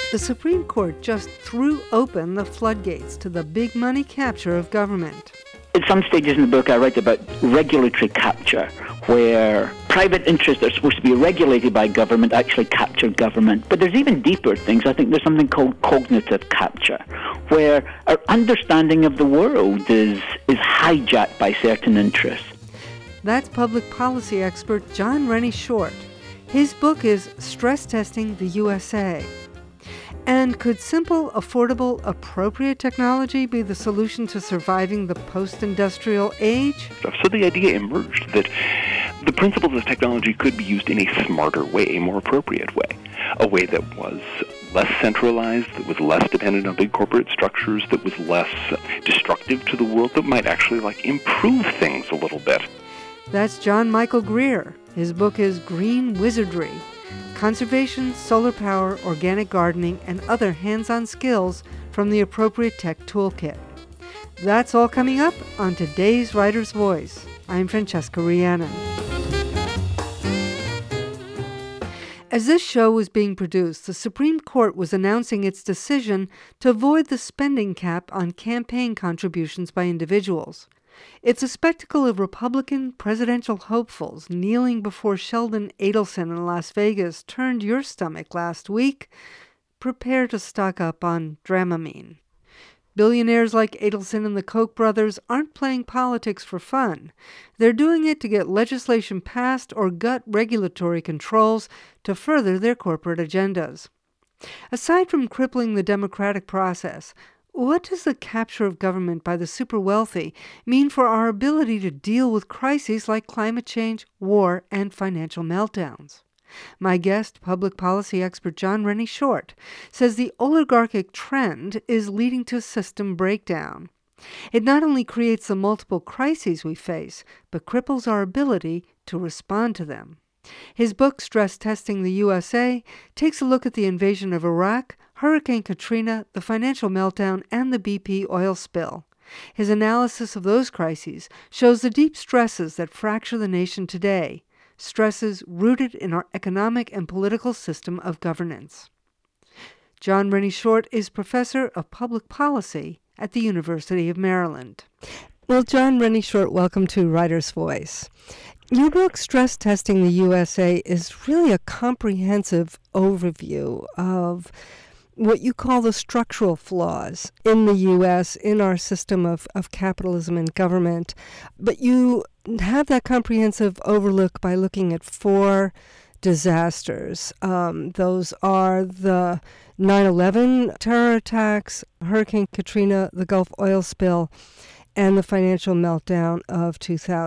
The Supreme Court just threw open the floodgates to the big money capture of government. At some stages in the book, I write about regulatory capture, where private interests that are supposed to be regulated by government actually capture government. But there's even deeper things. I think there's something called cognitive capture, where our understanding of the world is hijacked by certain interests. That's public policy expert John Rennie Short. His book is Stress Testing the USA. And could simple, affordable, appropriate technology be the solution to surviving the post-industrial age? So the idea emerged that the principles of technology could be used in a smarter way, a more appropriate way, a way that was less centralized, that was less dependent on big corporate structures, that was less destructive to the world, that might actually improve things a little bit. That's John Michael Greer. His book is Green Wizardry: Conservation, Solar Power, Organic Gardening, and Other Hands-on Skills from the Appropriate Tech Toolkit. That's all coming up on today's Writer's Voice. I'm Francesca Rhiannon. As this show was being produced, the Supreme Court was announcing its decision to avoid the spending cap on campaign contributions by individuals. It's a spectacle of Republican presidential hopefuls kneeling before Sheldon Adelson in Las Vegas turned your stomach last week. Prepare to stock up on Dramamine. Billionaires like Adelson and the Koch brothers aren't playing politics for fun. They're doing it to get legislation passed or gut regulatory controls to further their corporate agendas. Aside from crippling the democratic process, what does the capture of government by the super wealthy mean for our ability to deal with crises like climate change, war, and financial meltdowns? My guest, public policy expert John Rennie Short, says the oligarchic trend is leading to system breakdown. It not only creates the multiple crises we face, but cripples our ability to respond to them. His book, Stress Testing the USA, takes a look at the invasion of Iraq, Hurricane Katrina, the financial meltdown, and the BP oil spill. His analysis of those crises shows the deep stresses that fracture the nation today, stresses rooted in our economic and political system of governance. John Rennie Short is professor of public policy at the University of Maryland. Well, John Rennie Short, welcome to Writer's Voice. Your book, Stress Testing the USA, is really a comprehensive overview of what you call the structural flaws in the U.S., in our system of capitalism and government. But you have that comprehensive overlook by looking at 4 disasters. Those are the 9/11 terror attacks, Hurricane Katrina, the Gulf oil spill, and the financial meltdown of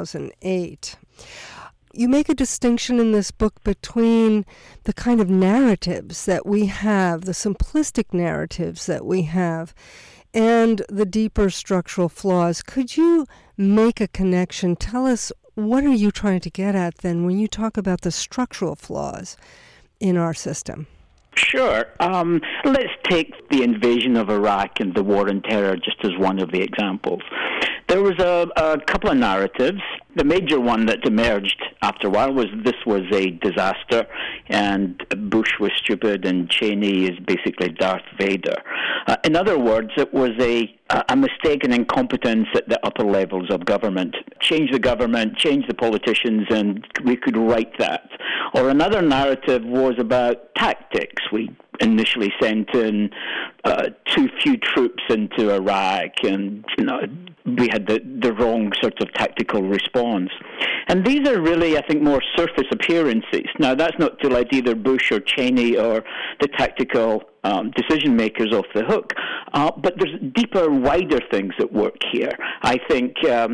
2008. You make a distinction in this book between the kind of narratives that we have, the simplistic narratives that we have, and the deeper structural flaws. Could you make a connection? Tell us, what are you trying to get at then when you talk about the structural flaws in our system? Sure. Let's take the invasion of Iraq and the war on terror just as one of the examples. There was a couple of narratives. The major one that emerged after a while was this was a disaster and Bush was stupid and Cheney is basically Darth Vader. In other words, it was a mistake and incompetence at the upper levels of government. Change the government, change the politicians, and we could write that. Or another narrative was about tactics. We initially sent in too few troops into Iraq, and we had the wrong sort of tactical response. And these are really, I think, more surface appearances. Now, that's not to let either Bush or Cheney or the tactical decision makers off the hook, but there's deeper, wider things at work here. I think to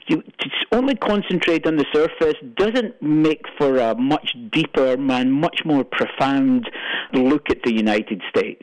only concentrate on the surface doesn't make for a much deeper and much more profound look at the United States.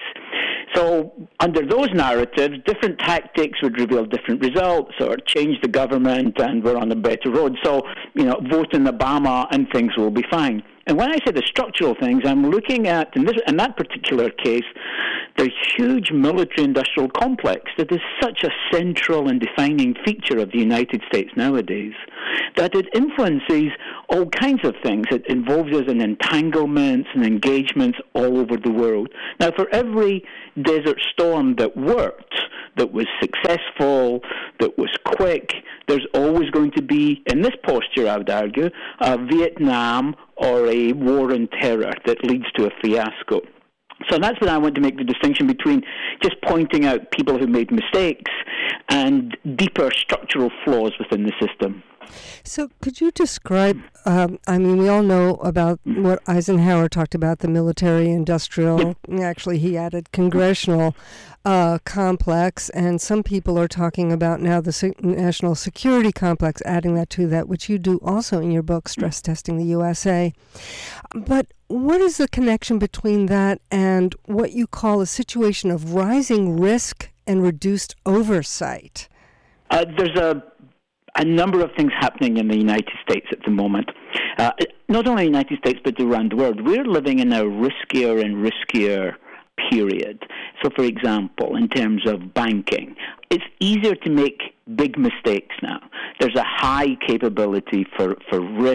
So under those narratives, different tactics would reveal different results, or change the government and we're on a better road. So, vote in Obama and things will be fine. And when I say the structural things, I'm looking at, in that particular case, the huge military-industrial complex that is such a central and defining feature of the United States nowadays, that it influences all kinds of things. It involves us in entanglements and engagements all over the world. Now, for every Desert Storm that worked, that was successful, that was quick, there's always going to be, in this posture, I would argue, a Vietnam or a war on terror that leads to a fiasco. So that's when I want to make the distinction between just pointing out people who made mistakes and deeper structural flaws within the system. So could you describe, we all know about what Eisenhower talked about, the military-industrial, actually he added congressional complex, and some people are talking about now the national security complex, adding that to that, which you do also in your book, Stress Testing the USA. But what is the connection between that and what you call a situation of rising risk and reduced oversight? There's a number of things happening in the United States at the moment. Not only in the United States, but around the world. We're living in a riskier and riskier period. So, for example, in terms of banking, it's easier to make big mistakes now. There's a high capability for risk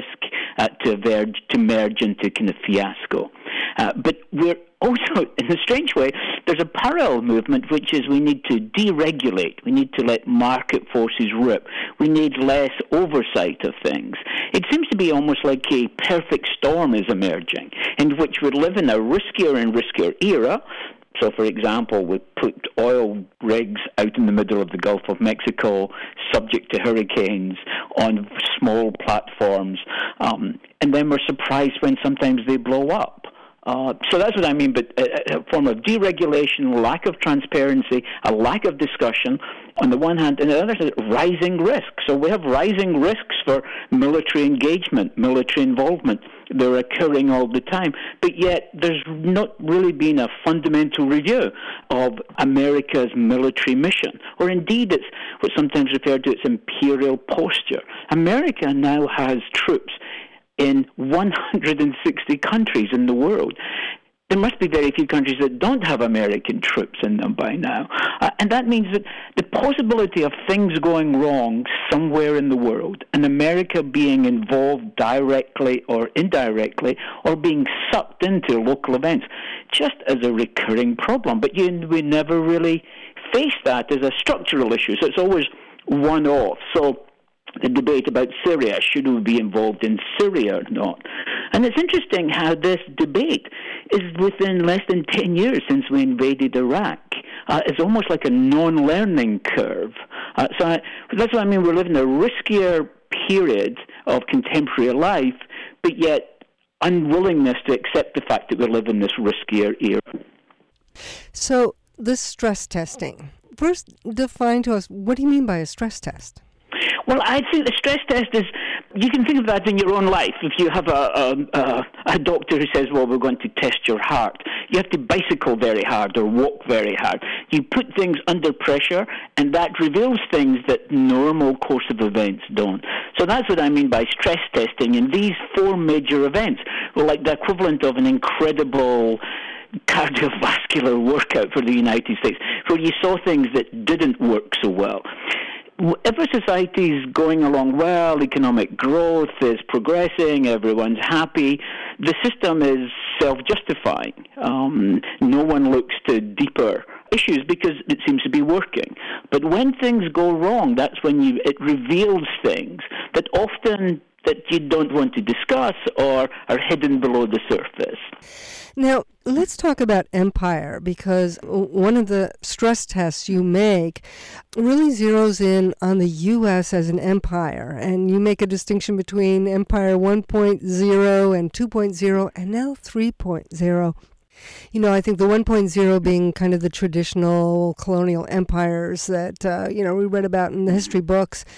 to merge into kind of fiasco. But we're also, in a strange way, there's a parallel movement, which is we need to deregulate. We need to let market forces rip. We need less oversight of things. It seems to be almost like a perfect storm is emerging, in which we live in a riskier and riskier era. So, for example, we put oil rigs out in the middle of the Gulf of Mexico, subject to hurricanes, on small platforms, and then we're surprised when sometimes they blow up. So that's what I mean, but a form of deregulation, lack of transparency, a lack of discussion on the one hand, and the other hand, rising risks. So we have rising risks for military engagement, military involvement. They're occurring all the time, but yet there's not really been a fundamental review of America's military mission, or indeed it's what's sometimes referred to as imperial posture. America now has troops in 160 countries in the world. There must be very few countries that don't have American troops in them by now. And that means that the possibility of things going wrong somewhere in the world, and America being involved directly or indirectly, or being sucked into local events, just as a recurring problem. But we never really face that as a structural issue. So it's always one-off. So the debate about Syria, should we be involved in Syria or not? And it's interesting how this debate is within less than 10 years since we invaded Iraq. It's almost like a non-learning curve. So that's what I mean. We're living a riskier period of contemporary life, but yet unwillingness to accept the fact that we live in this riskier era. So this stress testing, first define to us, what do you mean by a stress test? Well, I think the stress test is, you can think of that in your own life. If you have a doctor who says, well, we're going to test your heart, you have to bicycle very hard or walk very hard. You put things under pressure, and that reveals things that normal course of events don't. So that's what I mean by stress testing. And these four major events were like the equivalent of an incredible cardiovascular workout for the United States, where you saw things that didn't work so well. If a society is going along well, economic growth is progressing, everyone's happy, the system is self-justifying. No one looks to deeper issues because it seems to be working. But when things go wrong, that's when it reveals things that often that you don't want to discuss or are hidden below the surface. Now, let's talk about empire, because one of the stress tests you make really zeroes in on the U.S. as an empire, and you make a distinction between Empire 1.0 and 2.0 and now 3.0. You know, I think the 1.0 being kind of the traditional colonial empires that, we read about in the history books.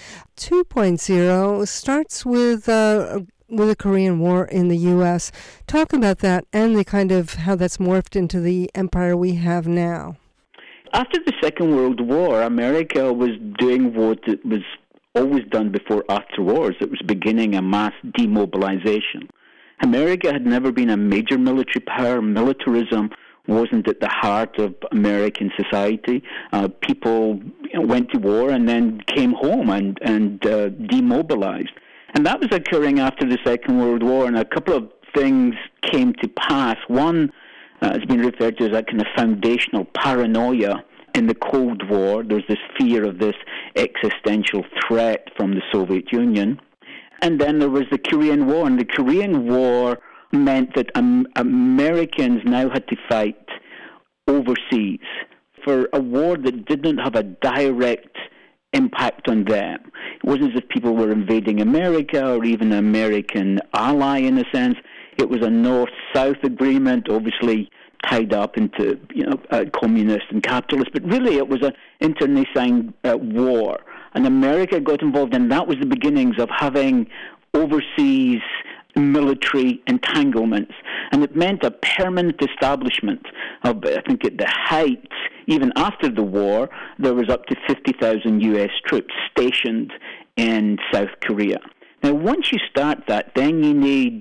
2.0 starts with the Korean War in the U.S. Talk about that and the kind of how that's morphed into the empire we have now. After the Second World War, America was doing what it was always done before after wars. It was beginning a mass demobilization. America had never been a major military power. Militarism wasn't at the heart of American society. People went to war and then came home and demobilized. And that was occurring after the Second World War, and a couple of things came to pass. One has been referred to as a kind of foundational paranoia in the Cold War. There's this fear of this existential threat from the Soviet Union. And then there was the Korean War, and the Korean War meant that Americans now had to fight overseas for a war that didn't have a direct impact on them. It wasn't as if people were invading America or even an American ally in a sense. It was a North-South agreement, obviously tied up into communist and capitalist, but really it was an internecine war. And America got involved, and that was the beginnings of having overseas military entanglements. And it meant a permanent establishment of, I think at the height, even after the war, there was up to 50,000 U.S. troops stationed in South Korea. Now, once you start that, then you need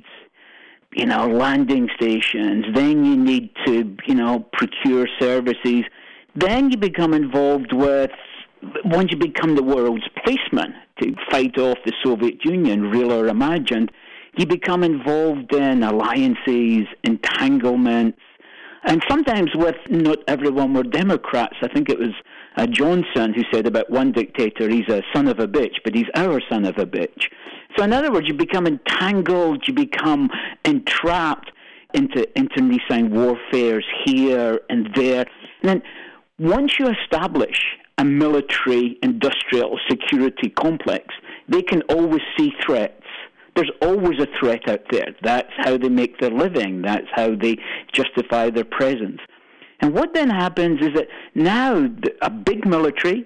landing stations, then you need to, procure services, then you become involved with, once you become the world's policeman to fight off the Soviet Union, real or imagined, you become involved in alliances, entanglements, and sometimes with not everyone were Democrats. I think it was Johnson who said about one dictator, he's a son of a bitch, but he's our son of a bitch. So in other words, you become entangled, you become entrapped into internecine warfares here and there. And then once you establish a military-industrial security complex, they can always see threats. There's always a threat out there. That's how they make their living. That's how they justify their presence. And what then happens is that now a big military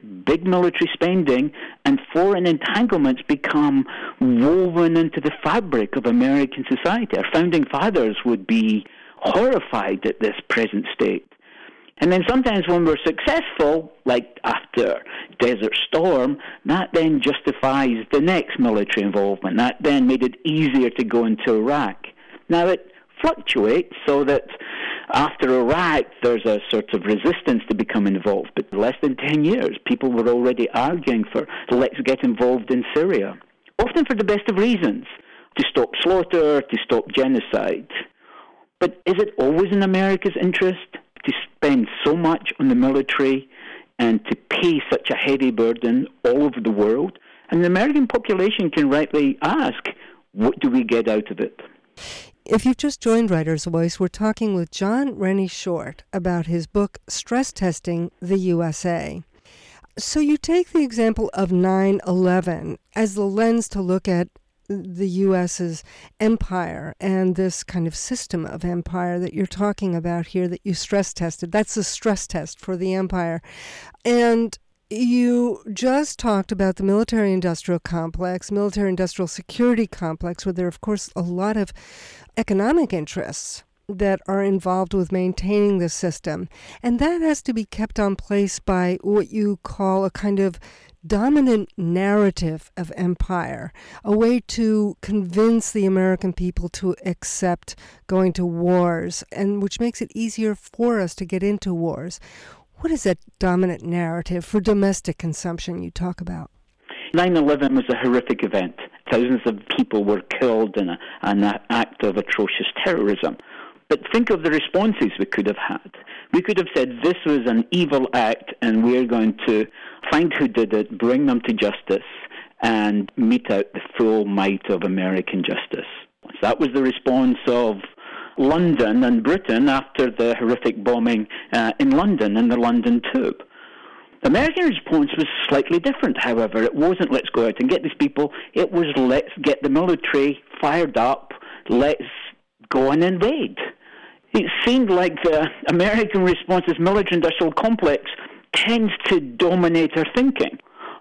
spending, and foreign entanglements become woven into the fabric of American society. Our founding fathers would be horrified at this present state. And then sometimes when we're successful, like after Desert Storm, that then justifies the next military involvement. That then made it easier to go into Iraq. Now it fluctuates so that after Iraq, there's a sort of resistance to become involved. But less than 10 years, people were already arguing for, let's get involved in Syria. Often for the best of reasons, to stop slaughter, to stop genocide. But is it always in America's interest to spend so much on the military and to pay such a heavy burden all over the world? And the American population can rightly ask, what do we get out of it? If you've just joined Writer's Voice, we're talking with John Rennie Short about his book, Stress Testing the USA. So you take the example of 9/11 as the lens to look at the U.S.'s empire and this kind of system of empire that you're talking about here that you stress tested. That's the stress test for the empire. And you just talked about the military-industrial complex, military-industrial security complex, where there are, of course, a lot of economic interests that are involved with maintaining the system. And that has to be kept on place by what you call a kind of dominant narrative of empire, a way to convince the American people to accept going to wars, and which makes it easier for us to get into wars. What is that dominant narrative for domestic consumption you talk about? 9/11 was a horrific event. Thousands of people were killed in an act of atrocious terrorism. But think of the responses we could have had. We could have said this was an evil act and we're going to find who did it, bring them to justice, and mete out the full might of American justice. So that was the response of London and Britain after the horrific bombing in London and the London Tube. The American response was slightly different, however. It wasn't let's go out and get these people. It was let's get the military fired up, let's go and invade. It seemed like the American response, this military-industrial complex, tends to dominate our thinking.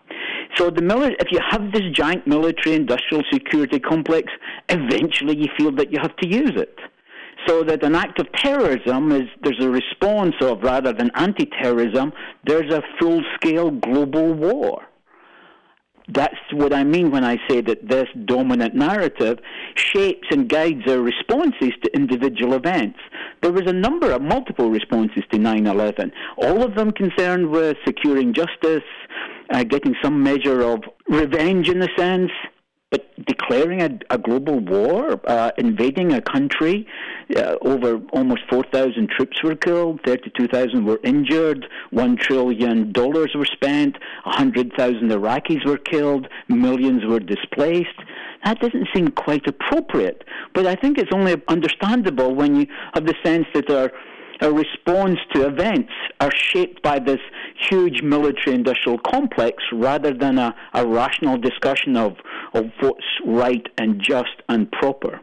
So if you have this giant military-industrial security complex, eventually you feel that you have to use it. So that an act of terrorism there's a response of, rather than anti-terrorism, there's a full-scale global war. That's what I mean when I say that this dominant narrative shapes and guides our responses to individual events. There was multiple responses to 9/11, all of them concerned with securing justice, getting some measure of revenge in a sense, but declaring a global war, invading a country, over almost 4,000 troops were killed, 32,000 were injured, $1 trillion were spent, 100,000 Iraqis were killed, millions were displaced. That doesn't seem quite appropriate, but I think it's only understandable when you have the sense that our response to events are shaped by this huge military-industrial complex rather than a rational discussion of what's right and just and proper.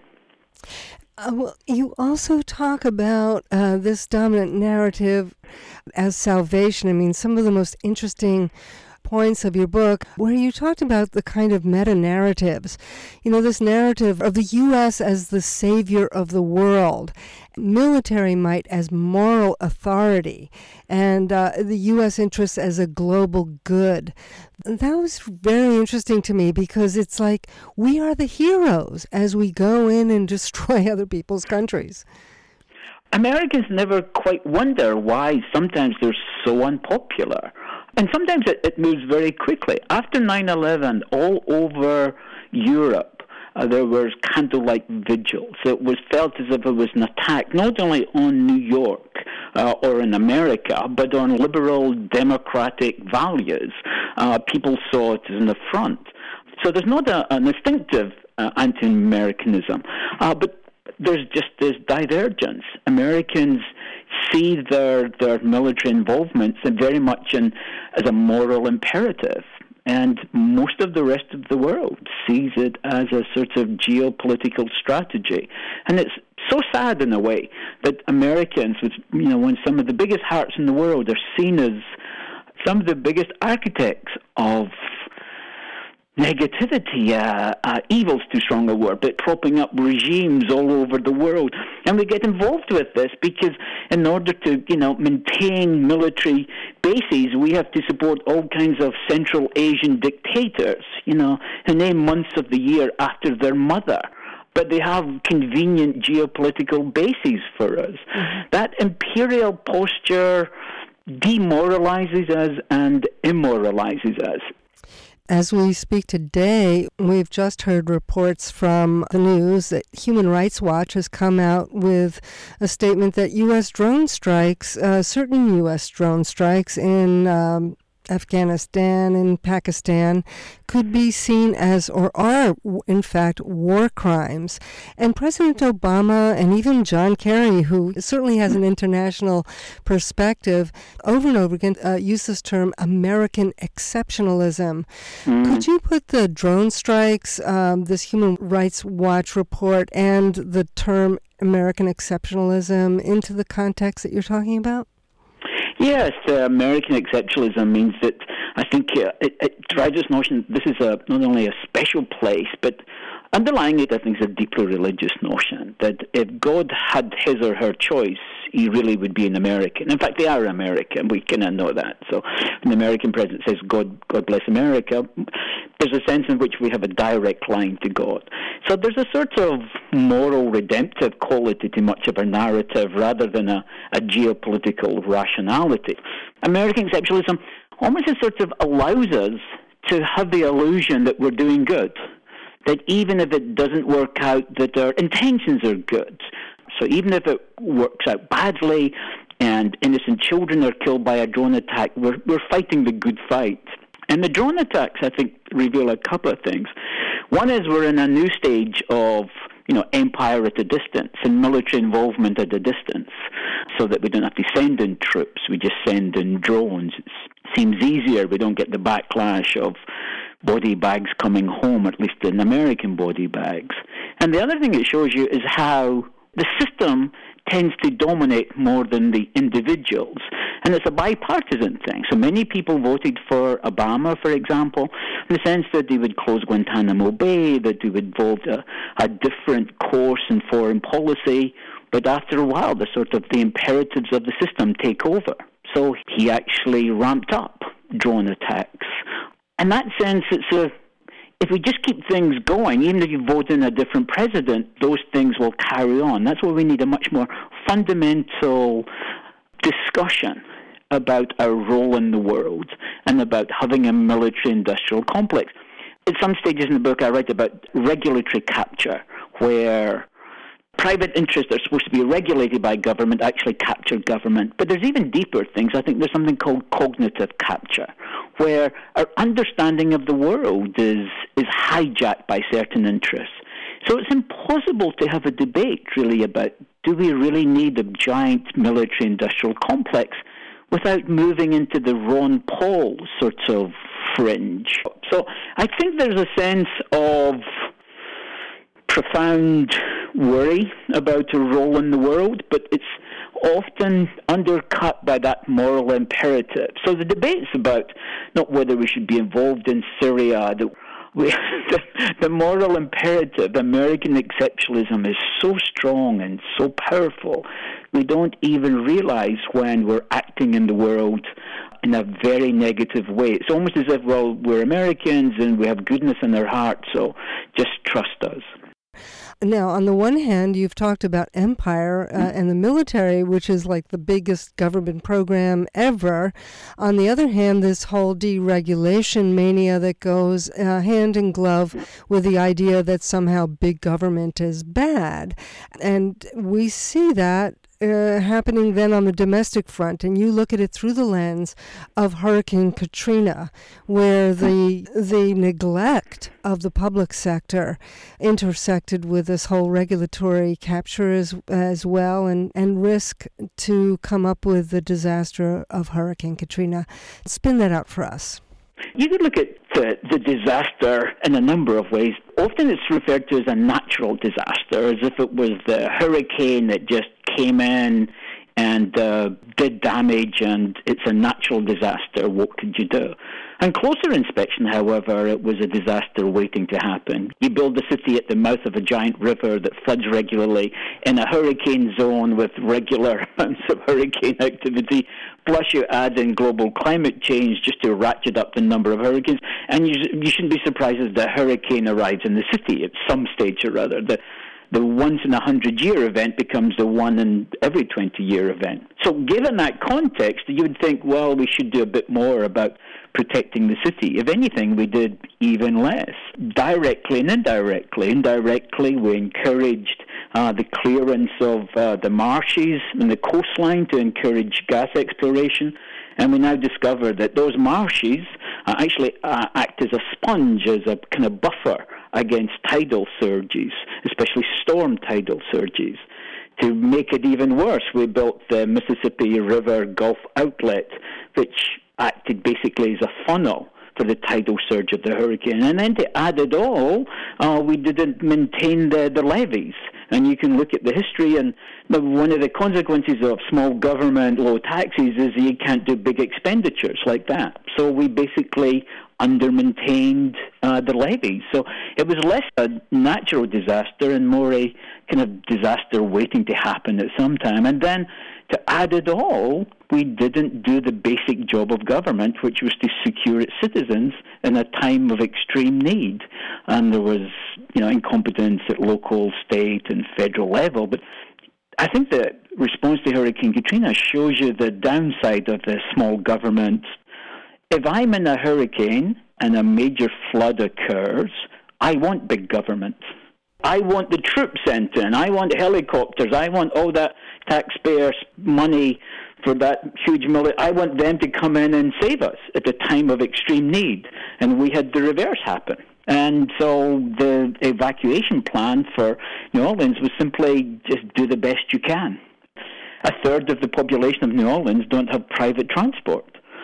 Well, you also talk about this dominant narrative as salvation. I mean, some of the most interesting points of your book where you talked about the kind of meta-narratives. You know, this narrative of the U.S. as the savior of the world, military might as moral authority, and the U.S. interests as a global good. That was very interesting to me because it's like we are the heroes as we go in and destroy other people's countries. Americans never quite wonder why sometimes they're so unpopular. And sometimes it moves very quickly. After 9/11, all over Europe, there were candlelight vigils. It was felt as if it was an attack not only on New York or in America, but on liberal democratic values. People saw it as an affront. So there's not an instinctive anti-Americanism, but there's just this divergence. Americans see their military involvements very much as a moral imperative, and most of the rest of the world sees it as a sort of geopolitical strategy. And it's so sad in a way that Americans, when some of the biggest hearts in the world are seen as some of the biggest architects of negativity, evil's too strong a word, but propping up regimes all over the world. And we get involved with this because in order to, maintain military bases, we have to support all kinds of Central Asian dictators, who name months of the year after their mother. But they have convenient geopolitical bases for us. Mm-hmm. That imperial posture demoralizes us and immoralizes us. As we speak today, we've just heard reports from the news that Human Rights Watch has come out with a statement that U.S. drone strikes, certain U.S. drone strikes in Afghanistan and Pakistan could be seen as, or are in fact, war crimes. And President Obama and even John Kerry, who certainly has an international perspective, over and over again use this term American exceptionalism. Could you put the drone strikes, this Human Rights Watch report, and the term American exceptionalism into the context that you're talking about? Yes, American exceptionalism means that I think it drives this notion this is not only a special place, but underlying it, I think, is a deeply religious notion that if God had his or her choice, he really would be an American. In fact, they are American. We cannot know that. So when the American president says, God bless America, there's a sense in which we have a direct line to God. So there's a sort of moral redemptive quality to much of our narrative rather than a geopolitical rationality. American exceptionalism almost sort of allows us to have the illusion that we're doing good, that even if it doesn't work out, that our intentions are good. So even if it works out badly and innocent children are killed by a drone attack, we're fighting the good fight. And the drone attacks, I think, reveal a couple of things. One is we're in a new stage of, empire at a distance and military involvement at a distance, so that we don't have to send in troops, we just send in drones. It seems easier, we don't get the backlash of body bags coming home, at least in American body bags. And the other thing it shows you is how the system tends to dominate more than the individuals. And it's a bipartisan thing. So many people voted for Obama, for example, in the sense that they would close Guantanamo Bay, that they would vote a different course in foreign policy. But after a while, the imperatives of the system take over. So he actually ramped up drone attacks in that sense, if we just keep things going, even if you vote in a different president, those things will carry on. That's why we need a much more fundamental discussion about our role in the world and about having a military-industrial complex. At some stages in the book, I write about regulatory capture, where private interests are supposed to be regulated by government, actually capture government. But there's even deeper things. I think there's something called cognitive capture, where our understanding of the world is hijacked by certain interests. So it's impossible to have a debate, really, about do we really need a giant military-industrial complex without moving into the Ron Paul sort of fringe. So I think there's a sense of profound worry about a role in the world, but it's often undercut by that moral imperative. So the debate's about not whether we should be involved in Syria. The moral imperative, American exceptionalism, is so strong and so powerful, we don't even realize when we're acting in the world in a very negative way. It's almost as if, well, we're Americans and we have goodness in our heart, so just trust us. Now, on the one hand, you've talked about empire and the military, which is like the biggest government program ever. On the other hand, this whole deregulation mania that goes hand in glove with the idea that somehow big government is bad. And we see that happening then on the domestic front, and you look at it through the lens of Hurricane Katrina, where the neglect of the public sector intersected with this whole regulatory capture as well, and risk to come up with the disaster of Hurricane Katrina. Spin that out for us. You could look at the disaster in a number of ways. Often it's referred to as a natural disaster, as if it was the hurricane that just came in and did damage, and it's a natural disaster. What could you do? On closer inspection, however, it was a disaster waiting to happen. You build a city at the mouth of a giant river that floods regularly in a hurricane zone with regular amounts of hurricane activity, plus you add in global climate change just to ratchet up the number of hurricanes, and you shouldn't be surprised if the hurricane arrives in the city at some stage or other. The once-in-a-100-year event becomes the one-in-every-20-year event. So given that context, you would think, well, we should do a bit more about protecting the city. If anything, we did even less. Directly and indirectly. Indirectly, we encouraged the clearance of the marshes and the coastline to encourage gas exploration. And we now discover that those marshes actually act as a sponge, as a kind of buffer against tidal surges, especially storm tidal surges. To make it even worse, we built the Mississippi River Gulf Outlet, which acted basically as a funnel for the tidal surge of the hurricane. And then to add it all, we didn't maintain the levees. And you can look at the history, and one of the consequences of small government, low taxes, is you can't do big expenditures like that. So we basically under-maintained the levees. So it was less a natural disaster and more a kind of disaster waiting to happen at some time. And then to add it all, we didn't do the basic job of government, which was to secure its citizens in a time of extreme need. And there was, incompetence at local, state, and federal level. But I think the response to Hurricane Katrina shows you the downside of the small government. If I'm in a hurricane and a major flood occurs, I want big government. I want the troops sent in. I want helicopters. I want all that taxpayers' money for that huge military. I want them to come in and save us at a time of extreme need. And we had the reverse happen. And so the evacuation plan for New Orleans was simply just do the best you can. A third of the population of New Orleans don't have private transport.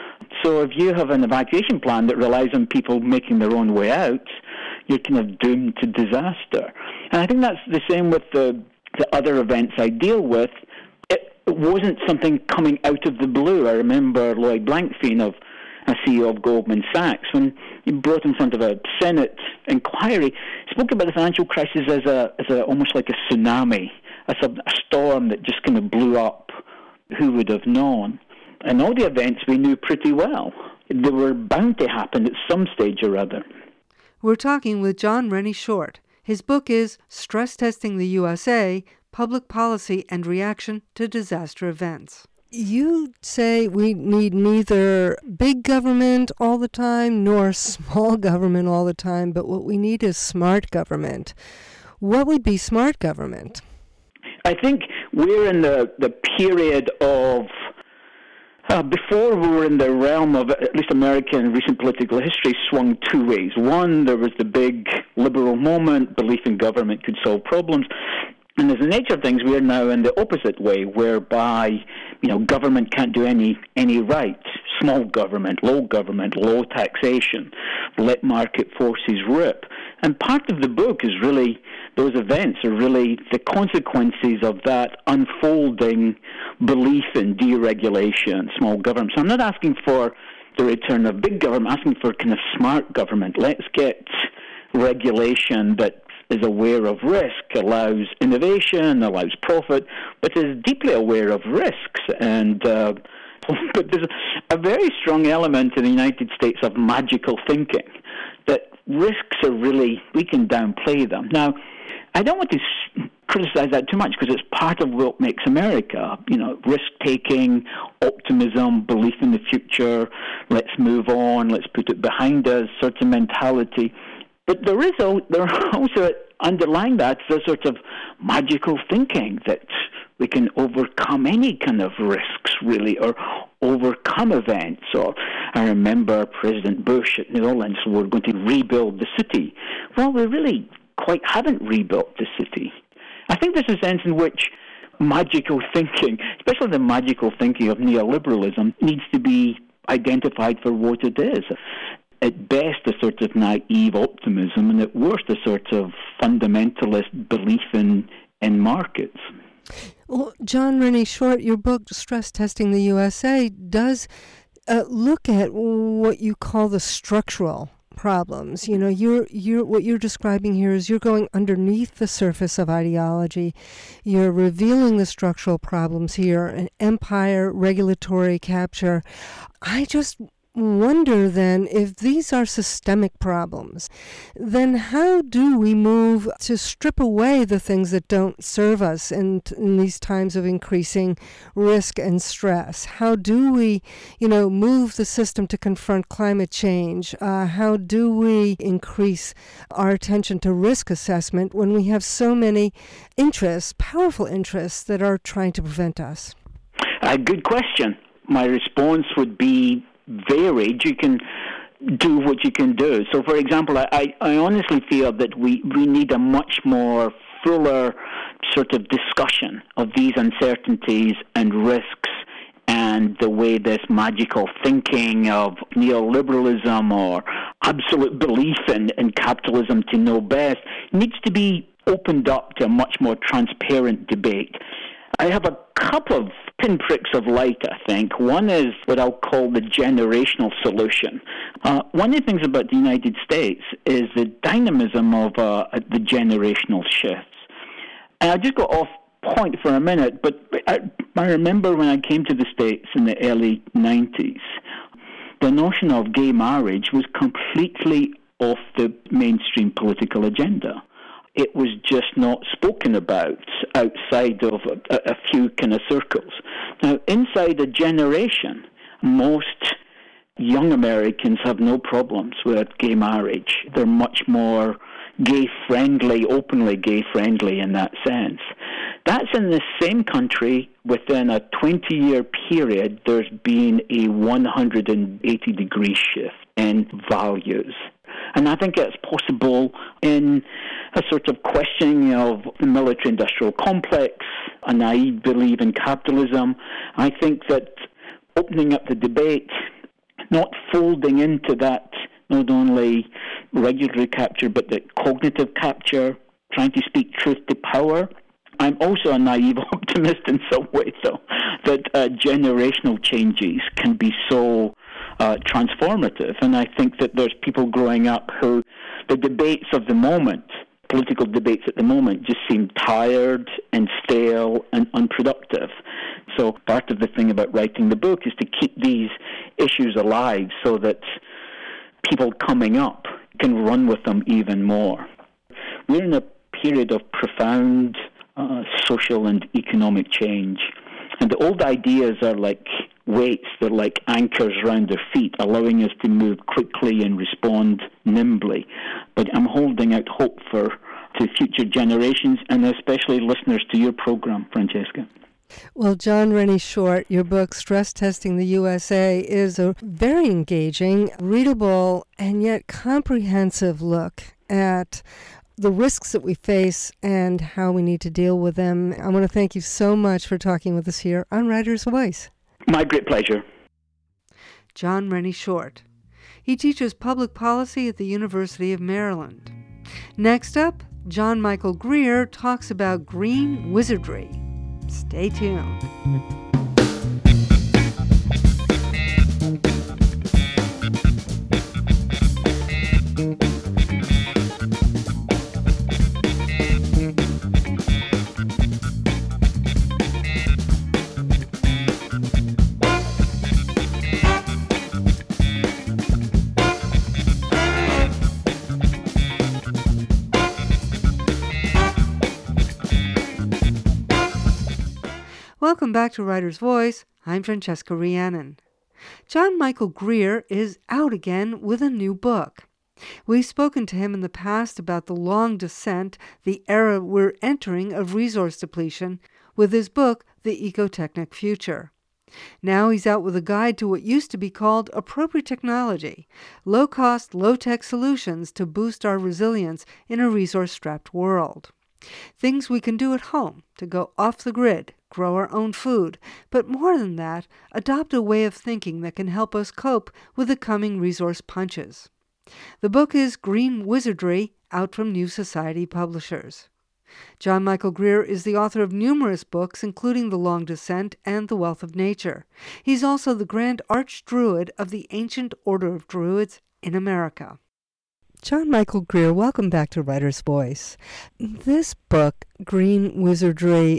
So if you have an evacuation plan that relies on people making their own way out, you're kind of doomed to disaster. And I think that's the same with the other events I deal with. It wasn't something coming out of the blue. I remember Lloyd Blankfein, a CEO of Goldman Sachs, when he brought in front of a Senate inquiry, spoke about the financial crisis as almost like a tsunami, a storm that just kind of blew up. Who would have known? And all the events we knew pretty well. they were bound to happen at some stage or other. We're talking with John Rennie Short. His book is Stress Testing the USA, Public Policy and Reaction to Disaster Events. You say we need neither big government all the time nor small government all the time, but what we need is smart government. What would be smart government? I think we're in the period of, before we were in the realm of, at least American recent political history, swung two ways. One, there was the big liberal moment, belief in government could solve problems. And as the nature of things, we are now in the opposite way, whereby, government can't do any right. Small government, low taxation, let market forces rip. And part of the book is really, those events are really the consequences of that unfolding belief in deregulation, small government. So I'm not asking for the return of big government, I'm asking for kind of smart government. Let's get regulation that is aware of risk, allows innovation, allows profit, but is deeply aware of risks. And but there's a very strong element in the United States of magical thinking, that risks are really, we can downplay them. Now, I don't want to criticize that too much because it's part of what makes America, risk-taking, optimism, belief in the future, let's move on, let's put it behind us, sort of mentality. But there are also underlying that the sort of magical thinking that we can overcome any kind of risks, really, or overcome events. Or I remember President Bush at New Orleans, we're going to rebuild the city. Well, we really quite haven't rebuilt the city. I think there's a sense in which magical thinking, especially the magical thinking of neoliberalism, needs to be identified for what it is. At best, a sort of naive optimism, and at worst, a sort of fundamentalist belief in markets. Well, John Rennie Short, your book, Stress Testing the USA, does look at what you call the structural problems. What you're describing here is you're going underneath the surface of ideology. You're revealing the structural problems here, an empire, regulatory capture. I just wonder then, if these are systemic problems, then how do we move to strip away the things that don't serve us in these times of increasing risk and stress? How do we, move the system to confront climate change? How do we increase our attention to risk assessment when we have so many interests, powerful interests, that are trying to prevent us? A good question. My response would be varied. You can do what you can do. So, for example, I honestly feel that we need a much more fuller sort of discussion of these uncertainties and risks, and the way this magical thinking of neoliberalism or absolute belief in capitalism to know best needs to be opened up to a much more transparent debate. I have a couple of pinpricks of light, I think. One is what I'll call the generational solution. One of the things about the United States is the dynamism of the generational shifts. And I'll just go off point for a minute, but I remember when I came to the States in the early 90s, the notion of gay marriage was completely off the mainstream political agenda. It was just not spoken about outside of a few kind of circles. Now, inside a generation, most young Americans have no problems with gay marriage. They're much more gay-friendly, openly gay-friendly in that sense. That's in the same country. Within a 20-year period, there's been a 180-degree shift in values. And I think it's possible in a sort of questioning of the military-industrial complex, a naive belief in capitalism. I think that opening up the debate, not folding into that not only regulatory capture, but the cognitive capture, trying to speak truth to power. I'm also a naive optimist in some ways, though, that generational changes can be so transformative. And I think that there's people growing up who the debates of the moment, political debates at the moment, just seem tired and stale and unproductive. So part of the thing about writing the book is to keep these issues alive so that people coming up can run with them even more. We're in a period of profound social and economic change. And the old ideas are like weights, they're like anchors around their feet, allowing us to move quickly and respond nimbly. But I'm holding out hope to future generations, and especially listeners to your program, Francesca. Well, John Rennie Short, your book, Stress Testing the USA, is a very engaging, readable, and yet comprehensive look at the risks that we face and how we need to deal with them. I want to thank you so much for talking with us here on Writer's Voice. My great pleasure. John Rennie Short. He teaches public policy at the University of Maryland. Next up, John Michael Greer talks about green wizardry. Stay tuned. Welcome back to Writer's Voice. I'm Francesca Rhiannon. John Michael Greer is out again with a new book. We've spoken to him in the past about the long descent, the era we're entering of resource depletion, with his book, The Ecotechnic Future. Now he's out with a guide to what used to be called appropriate technology, low-cost, low-tech solutions to boost our resilience in a resource-strapped world. Things we can do at home to go off the grid, grow our own food, but more than that, adopt a way of thinking that can help us cope with the coming resource punches. The book is Green Wizardry, out from New Society Publishers. John Michael Greer is the author of numerous books, including The Long Descent and The Wealth of Nature. He's also the Grand Archdruid of the Ancient Order of Druids in America. John Michael Greer, welcome back to Writer's Voice. This book, Green Wizardry,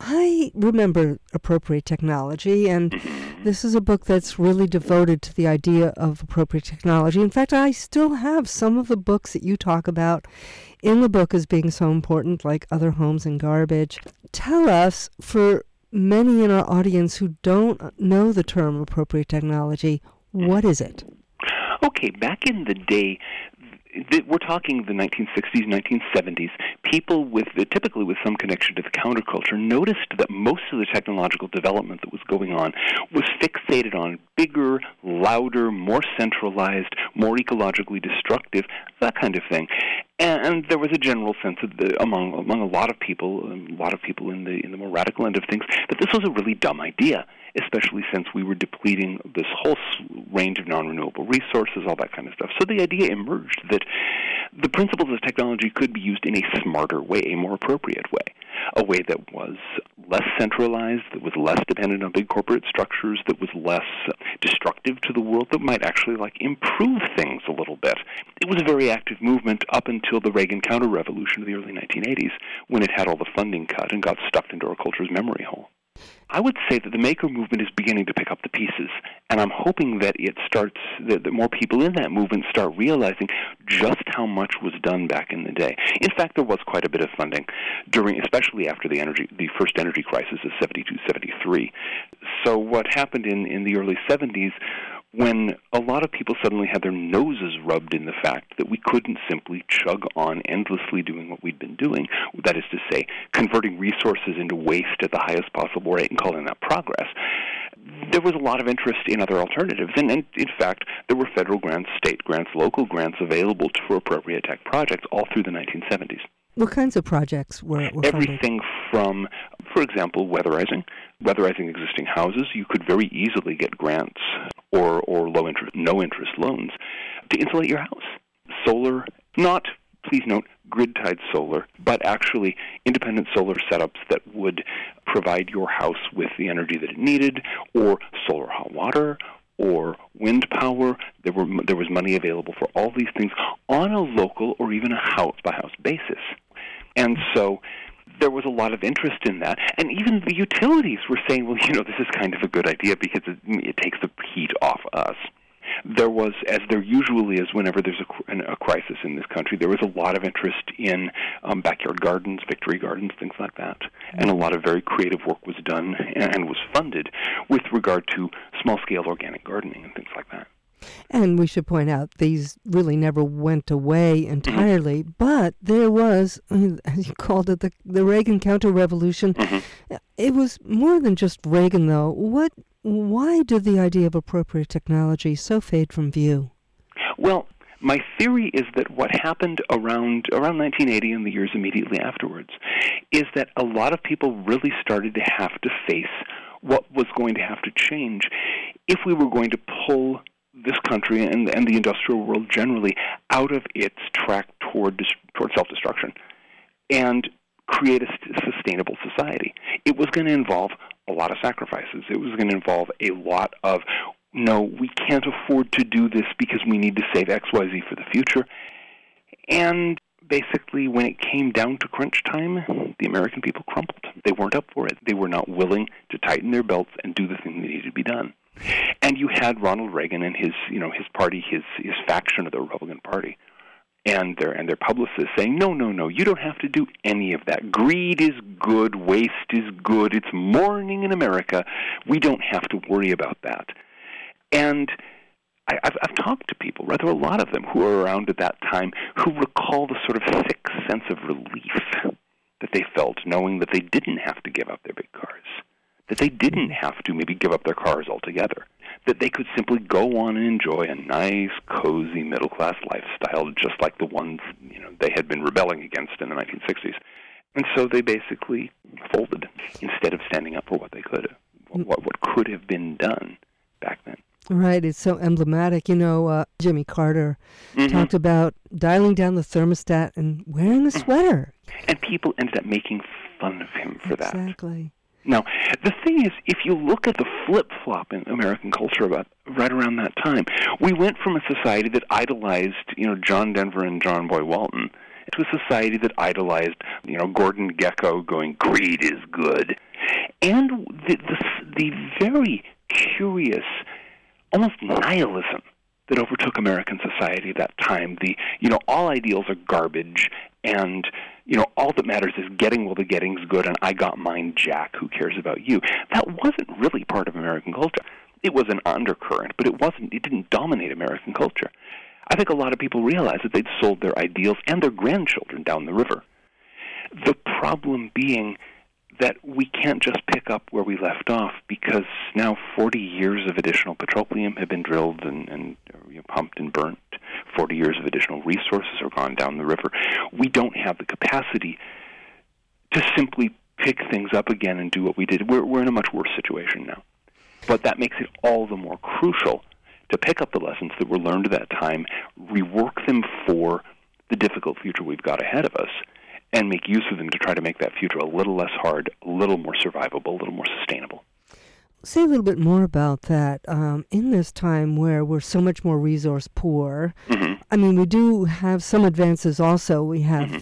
I remember appropriate technology, and this is a book that's really devoted to the idea of appropriate technology. In fact, I still have some of the books that you talk about in the book as being so important, like Other Homes and Garbage. Tell us, for many in our audience who don't know the term appropriate technology, what is it? Okay, back in the day, we're talking the 1960s, 1970s, people typically with some connection to the counterculture noticed that most of the technological development that was going on was fixated on bigger, louder, more centralized, more ecologically destructive, that kind of thing. And there was a general sense among a lot of people in the more radical end of things, that this was a really dumb idea, especially since we were depleting this whole range of non-renewable resources, all that kind of stuff. So the idea emerged that the principles of technology could be used in a smarter way, a more appropriate way, a way that was less centralized, that was less dependent on big corporate structures, that was less destructive to the world, that might actually improve things a little bit. It was a very active movement up until the Reagan counter-revolution of the early 1980s, when it had all the funding cut and got stuffed into our culture's memory hole. I would say that the maker movement is beginning to pick up the pieces, and I'm hoping that that more people in that movement start realizing just how much was done back in the day. In fact, there was quite a bit of funding especially after the first energy crisis of 72, 73. So what happened in the early 70s, when a lot of people suddenly had their noses rubbed in the fact that we couldn't simply chug on endlessly doing what we'd been doing, that is to say, converting resources into waste at the highest possible rate and calling that progress, there was a lot of interest in other alternatives. And in fact, there were federal grants, state grants, local grants available for appropriate tech projects all through the 1970s. What kinds of projects were funded? Everything from, for example, weatherizing existing houses. You could very easily get grants or no interest loans to insulate your house. Solar, not, please note, grid-tied solar, but actually independent solar setups that would provide your house with the energy that it needed, or solar hot water, or wind power. There was money available for all these things on a local or even a house-by-house basis. And so there was a lot of interest in that. And even the utilities were saying, well, this is kind of a good idea because it takes the heat off us, there was, as there usually is whenever there's a crisis in this country, there was a lot of interest in backyard gardens, victory gardens, things like that. And a lot of very creative work was done and was funded with regard to small-scale organic gardening and things like that. And we should point out, these really never went away entirely, but there was, as you called it, the Reagan counter-revolution. It was more than just Reagan, though. Why did the idea of appropriate technology so fade from view? Well, my theory is that what happened around 1980 and the years immediately afterwards is that a lot of people really started to have to face what was going to have to change if we were going to pull this country and the industrial world generally out of its track toward self-destruction and create a sustainable society. It was going to involve a lot of sacrifices. It was going to involve a lot of, no, we can't afford to do this because we need to save XYZ for the future. And basically, when it came down to crunch time, the American people crumpled. They weren't up for it. They were not willing to tighten their belts and do the thing that needed to be done. And you had Ronald Reagan and his party, his faction of the Republican Party, and their publicists saying, no, you don't have to do any of that. Greed is good, waste is good, it's morning in America. We don't have to worry about that. And I've talked to people, rather a lot of them, who were around at that time, who recall the sort of thick sense of relief that they felt knowing that they didn't have to give up their big cars, that they didn't have to maybe give up their cars altogether, that they could simply go on and enjoy a nice, cozy, middle-class lifestyle just like the ones they had been rebelling against in the 1960s. And so they basically folded instead of standing up for what they could, what could have been done back then. Right, it's so emblematic. Jimmy Carter talked about dialing down the thermostat and wearing a sweater. And people ended up making fun of him for that. Exactly. Now, the thing is, if you look at the flip-flop in American culture about right around that time, we went from a society that idolized, John Denver and John Boy Walton, to a society that idolized, Gordon Gekko going, greed is good. And the very curious, almost nihilism that overtook American society at that time, all ideals are garbage, and, all that matters is getting while the getting's good, and I got mine, Jack, who cares about you. That wasn't really part of American culture. It was an undercurrent, but it didn't dominate American culture. I think a lot of people realized that they'd sold their ideals and their grandchildren down the river. The problem being that we can't just pick up where we left off, because now 40 years of additional petroleum have been drilled and pumped and burnt. 40 years of additional resources are gone down the river. We don't have the capacity to simply pick things up again and do what we did. We're in a much worse situation now. But that makes it all the more crucial to pick up the lessons that were learned at that time, rework them for the difficult future we've got ahead of us, and make use of them to try to make that future a little less hard, a little more survivable, a little more sustainable. Say a little bit more about that. In this time where we're so much more resource poor, I mean, we do have some advances also. We have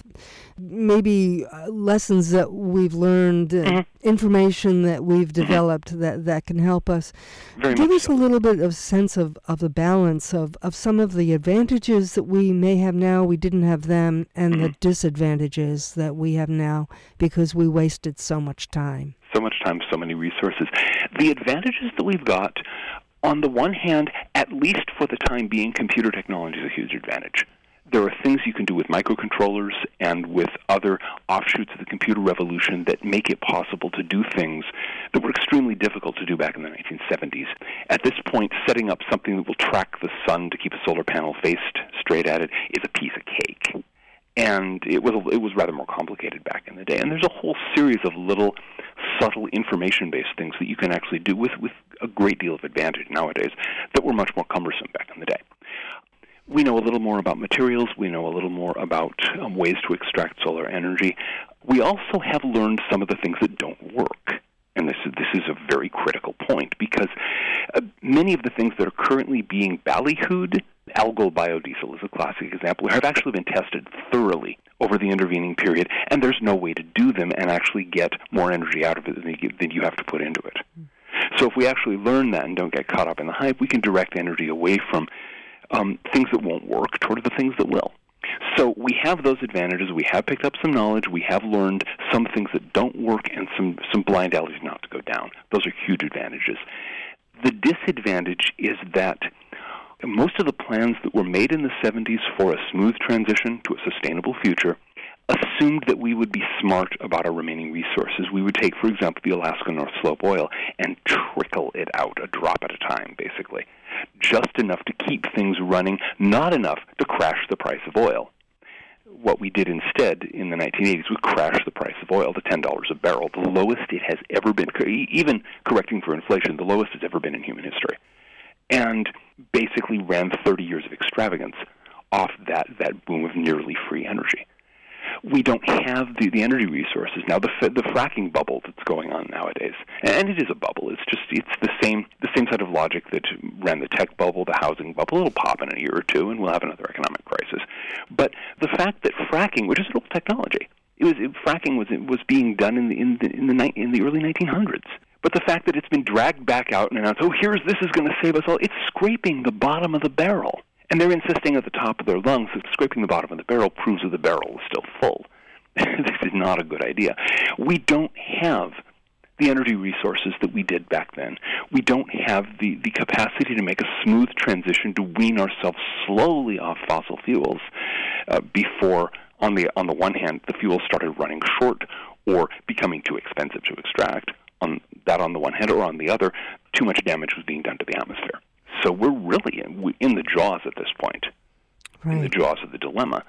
maybe lessons that we've learned, information that we've developed that can help us. Give us a little bit of sense of the balance of some of the advantages that we may have now, we didn't have them, and the disadvantages that we have now because we wasted so much time. So much time, so many resources. The advantages that we've got, on the one hand, at least for the time being, computer technology is a huge advantage. There are things you can do with microcontrollers and with other offshoots of the computer revolution that make it possible to do things that were extremely difficult to do back in the 1970s. At this point, setting up something that will track the sun to keep a solar panel faced straight at it is a piece of cake. And it was rather more complicated back in the day. And there's a whole series of little subtle information-based things that you can actually do with a great deal of advantage nowadays that were much more cumbersome back in the day. We know a little more about materials. We know a little more about ways to extract solar energy. We also have learned some of the things that don't work. And this is a very critical point, because many of the things that are currently being ballyhooed, algal biodiesel is a classic example, have actually been tested thoroughly over the intervening period, and there's no way to do them and actually get more energy out of it than you have to put into it. So if we actually learn that and don't get caught up in the hype, we can direct energy away from things that won't work toward the things that will. So we have those advantages. We have picked up some knowledge. We have learned some things that don't work and some blind alleys not to go down. Those are huge advantages. The disadvantage is that most of the plans that were made in the 70s for a smooth transition to a sustainable future assumed that we would be smart about our remaining resources. We would take, for example, the Alaska North Slope oil and trickle it out a drop at a time, basically. Just enough to keep things running, not enough to crash the price of oil. What we did instead in the 1980s was crash the price of oil to $10 a barrel, the lowest it has ever been, even correcting for inflation, the lowest it's ever been in human history, and basically ran 30 years of extravagance off that boom of nearly free energy. We don't have the energy resources now. The fracking bubble that's going on nowadays, and it is a bubble. It's the same sort of logic that ran the tech bubble, the housing bubble. It'll pop in a year or two, and we'll have another economic crisis. But the fact that fracking, which is an old technology, fracking was being done in the early 1900s. But the fact that it's been dragged back out and announced, this is going to save us all, it's scraping the bottom of the barrel. And they're insisting at the top of their lungs that scraping the bottom of the barrel proves that the barrel is still full. This is not a good idea. We don't have the energy resources that we did back then. We don't have the capacity to make a smooth transition to wean ourselves slowly off fossil fuels before, on the one hand, the fuels started running short or becoming too expensive to extract. On the one hand, or on the other, too much damage was being done to the atmosphere. So we're really in the jaws at this point, in the jaws of the dilemma,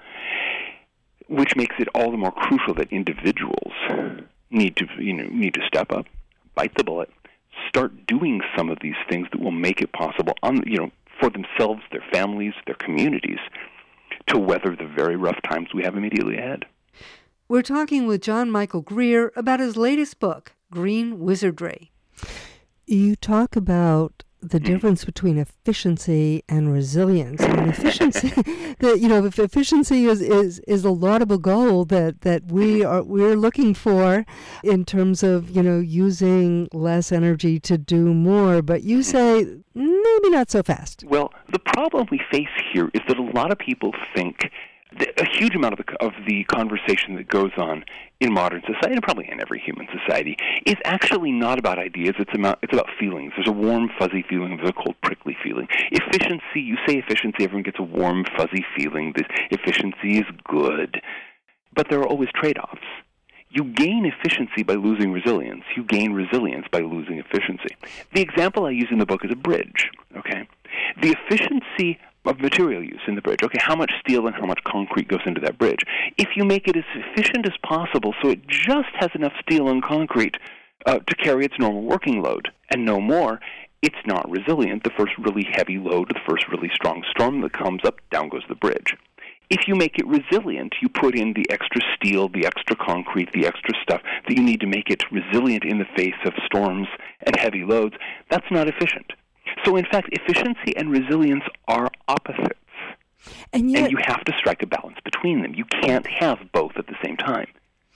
which makes it all the more crucial that individuals need to step up, bite the bullet, start doing some of these things that will make it possible, for themselves, their families, their communities, to weather the very rough times we have immediately ahead. We're talking with John Michael Greer about his latest book, Green Wizardry. You talk about the difference between efficiency and resilience. I mean, efficiency, if efficiency is a laudable goal that we're looking for in terms of, using less energy to do more, but you say maybe not so fast. Well, the problem we face here is that a lot of people think a huge amount of the conversation that goes on in modern society, and probably in every human society, is actually not about ideas. It's about feelings. There's a warm, fuzzy feeling. There's a cold, prickly feeling. Efficiency, you say efficiency, everyone gets a warm, fuzzy feeling. This efficiency is good. But there are always trade-offs. You gain efficiency by losing resilience. You gain resilience by losing efficiency. The example I use in the book is a bridge, okay? The efficiency of material use in the bridge. Okay, how much steel and how much concrete goes into that bridge? If you make it as efficient as possible so it just has enough steel and concrete to carry its normal working load and no more, it's not resilient. The first really heavy load, the first really strong storm that comes up, down goes the bridge. If you make it resilient, you put in the extra steel, the extra concrete, the extra stuff that you need to make it resilient in the face of storms and heavy loads. That's not efficient. So, in fact, efficiency and resilience are opposites. And you have to strike a balance between them. You can't have both at the same time.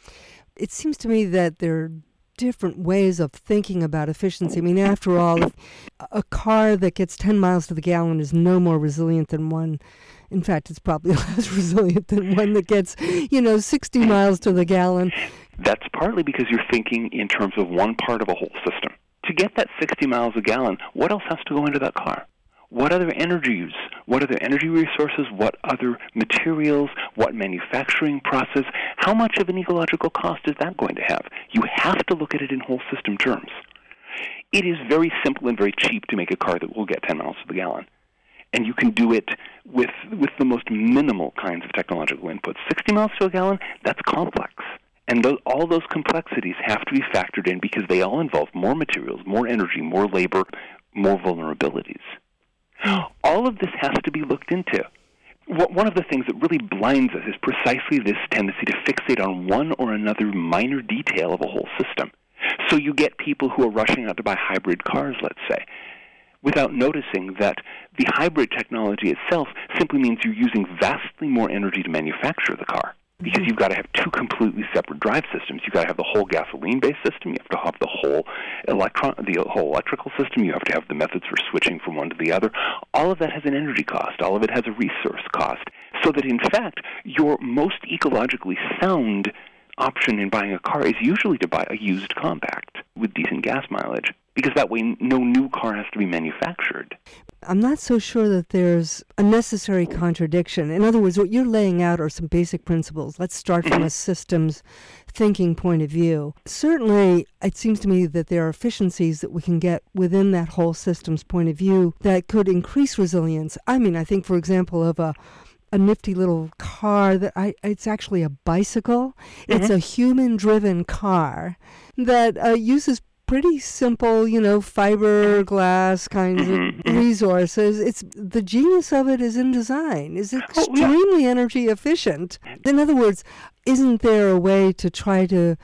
It seems to me that there are different ways of thinking about efficiency. I mean, after all, a car that gets 10 miles to the gallon is no more resilient than one. In fact, it's probably less resilient than one that gets, 60 miles to the gallon. That's partly because you're thinking in terms of one part of a whole system. To get that 60 miles a gallon, what else has to go into that car? What other energies? What other energy resources? What other materials? What manufacturing process? How much of an ecological cost is that going to have? You have to look at it in whole system terms. It is very simple and very cheap to make a car that will get 10 miles to the gallon. And you can do it with the most minimal kinds of technological inputs. 60 miles to a gallon, that's complex. And all those complexities have to be factored in because they all involve more materials, more energy, more labor, more vulnerabilities. All of this has to be looked into. One of the things that really blinds us is precisely this tendency to fixate on one or another minor detail of a whole system. So you get people who are rushing out to buy hybrid cars, let's say, without noticing that the hybrid technology itself simply means you're using vastly more energy to manufacture the car. because you've got to have two completely separate drive systems. You've got to have the whole gasoline-based system. You have to have the whole electrical system. You have to have the methods for switching from one to the other. All of that has an energy cost. All of it has a resource cost. So that, in fact, your most ecologically sound option in buying a car is usually to buy a used compact with decent gas mileage, because that way no new car has to be manufactured. I'm not so sure that there's a necessary contradiction. In other words, what you're laying out are some basic principles. Let's start from a systems thinking point of view. Certainly, it seems to me that there are efficiencies that we can get within that whole systems point of view that could increase resilience. I mean, I think, for example, of a nifty little car it's actually a bicycle. It's a human-driven car that uses pretty simple, fiberglass kinds of resources. The genius of it is in design. It's extremely energy efficient. In other words, isn't there a way to try to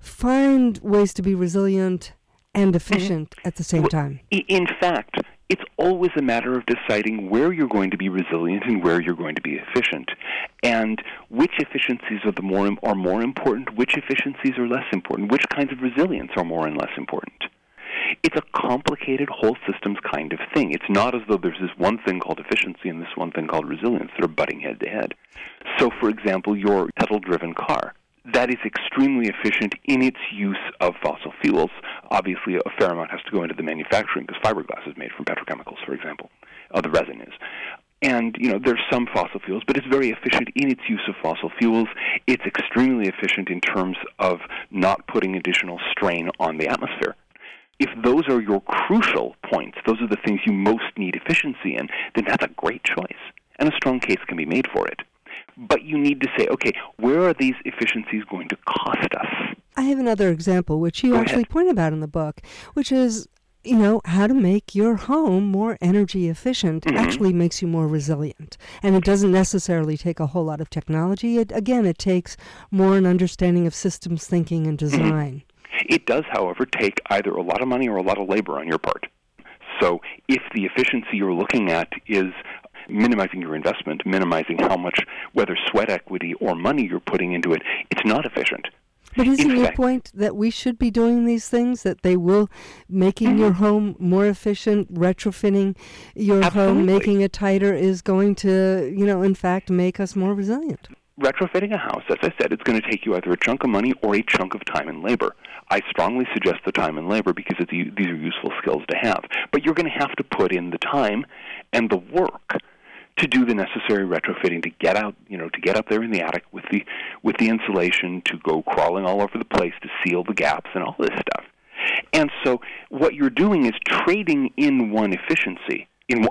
find ways to be resilient and efficient at the same time? In fact, it's always a matter of deciding where you're going to be resilient and where you're going to be efficient, and which efficiencies are more important, which efficiencies are less important, which kinds of resilience are more and less important. It's a complicated whole systems kind of thing. It's not as though there's this one thing called efficiency and this one thing called resilience that are butting head to head. So, for example, your pedal-driven car, that is extremely efficient in its use of fossil fuels. Obviously, a fair amount has to go into the manufacturing because fiberglass is made from petrochemicals, for example. The resin is. And, there's some fossil fuels, but it's very efficient in its use of fossil fuels. It's extremely efficient in terms of not putting additional strain on the atmosphere. If those are your crucial points, those are the things you most need efficiency in, then that's a great choice. And a strong case can be made for it. But you need to say, okay, where are these efficiencies going to cost us? I have another example, which you actually point about in the book, which is, how to make your home more energy efficient actually makes you more resilient. And it doesn't necessarily take a whole lot of technology. It takes more an understanding of systems thinking and design. It does, however, take either a lot of money or a lot of labor on your part. So if the efficiency you're looking at is minimizing your investment, minimizing how much, whether sweat equity or money you're putting into it, it's not efficient. But isn't your point that we should be doing these things, that they will, making your home more efficient, retrofitting your home, making it tighter is going to, in fact, make us more resilient? Retrofitting a house, as I said, it's going to take you either a chunk of money or a chunk of time and labor. I strongly suggest the time and labor because these are useful skills to have. But you're going to have to put in the time and the work to do the necessary retrofitting, to get out, to get up there in the attic with the insulation, to go crawling all over the place, to seal the gaps and all this stuff. And so what you're doing is trading in one efficiency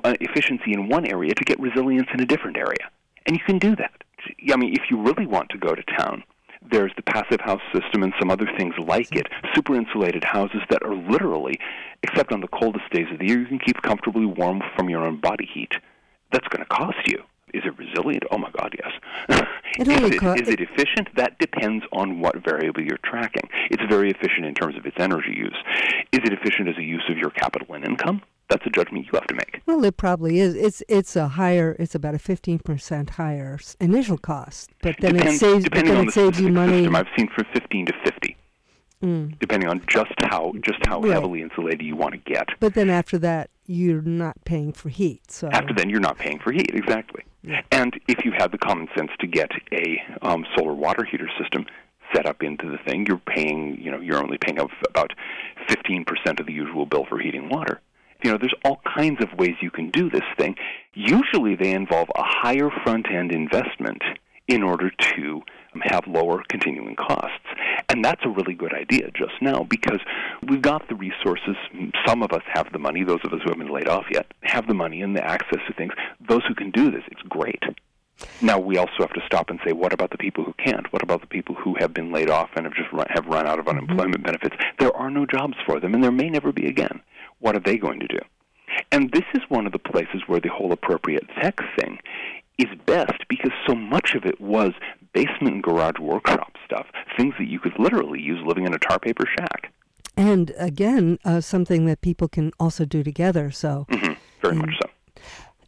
in one area to get resilience in a different area. And you can do that. I mean, if you really want to go to town, there's the passive house system and some other things like it, super insulated houses that are literally, except on the coldest days of the year, you can keep comfortably warm from your own body heat. That's going to cost you. Is it resilient? Oh, my God, yes. Is it efficient? That depends on what variable you're tracking. It's very efficient in terms of its energy use. Is it efficient as a use of your capital and income? That's a judgment you have to make. Well, it probably is. It's about a 15% higher initial cost, but then it saves you money. System, I've seen from 15 to 50, depending on just how heavily insulated you want to get. But then after that, you're not paying for heat. So after then, you're not paying for heat, exactly. Yeah. And if you have the common sense to get a solar water heater system set up into the thing, you're only paying about 15% of the usual bill for heating water. There's all kinds of ways you can do this thing. Usually they involve a higher front-end investment in order to have lower continuing costs. And that's a really good idea just now because we've got the resources. Some of us have the money. Those of us who haven't been laid off yet have the money and the access to things. Those who can do this, it's great. Now, we also have to stop and say, what about the people who can't? What about the people who have been laid off and have run out of unemployment benefits? There are no jobs for them, and there may never be again. What are they going to do? And this is one of the places where the whole appropriate tech thing is best because so much of it was basement and garage workshop stuff, things that you could literally use living in a tar paper shack. And again, something that people can also do together. So very much so.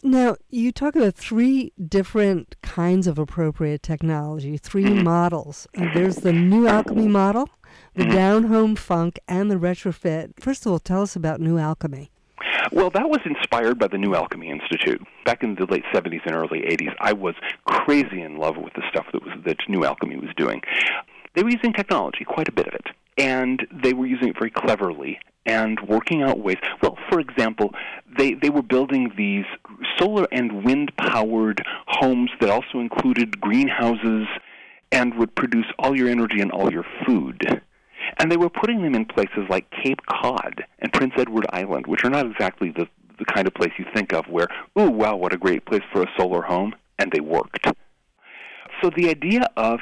Now, you talk about three different kinds of appropriate technology, three models. There's the New Alchemy model, the down-home funk, and the retrofit. First of all, tell us about New Alchemy. Well, that was inspired by the New Alchemy Institute. Back in the late 70s and early 80s, I was crazy in love with the stuff that New Alchemy was doing. They were using technology, quite a bit of it, and they were using it very cleverly and working out ways. Well, for example, they were building these solar and wind-powered homes that also included greenhouses and would produce all your energy and all your food. And they were putting them in places like Cape Cod and Prince Edward Island, which are not exactly the kind of place you think of where, ooh, wow, what a great place for a solar home, and they worked. So the idea of